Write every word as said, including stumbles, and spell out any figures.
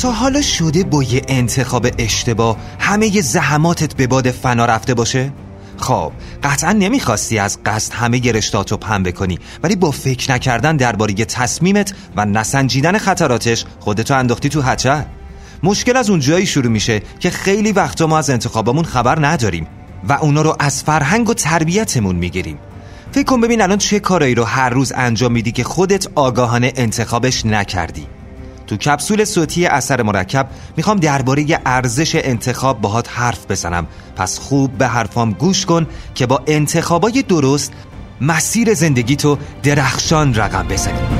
تا حالا شده با یه انتخاب اشتباه همه ی زحماتت به باد فنا رفته باشه؟ خب قطعا نمیخواستی از قصد همه ی رشتهاتو پنبه کنی، ولی با فکر نکردن درباره تصمیمت و نسنجیدن خطراتش خودتو انداختی تو هچل. مشکل از اون جایی شروع میشه که خیلی وقتا ما از انتخابامون خبر نداریم و اونا رو از فرهنگ و تربیتمون میگیریم. فکر کن ببین الان چه کارایی رو هر روز انجام میدی که خودت آگاهانه انتخابش نکردی. تو کپسول صوتی اثر مرکب میخوام درباره ارزش انتخاب باهات حرف بزنم، پس خوب به حرفام گوش کن که با انتخابای درست مسیر زندگی تو درخشان رقم بزنی.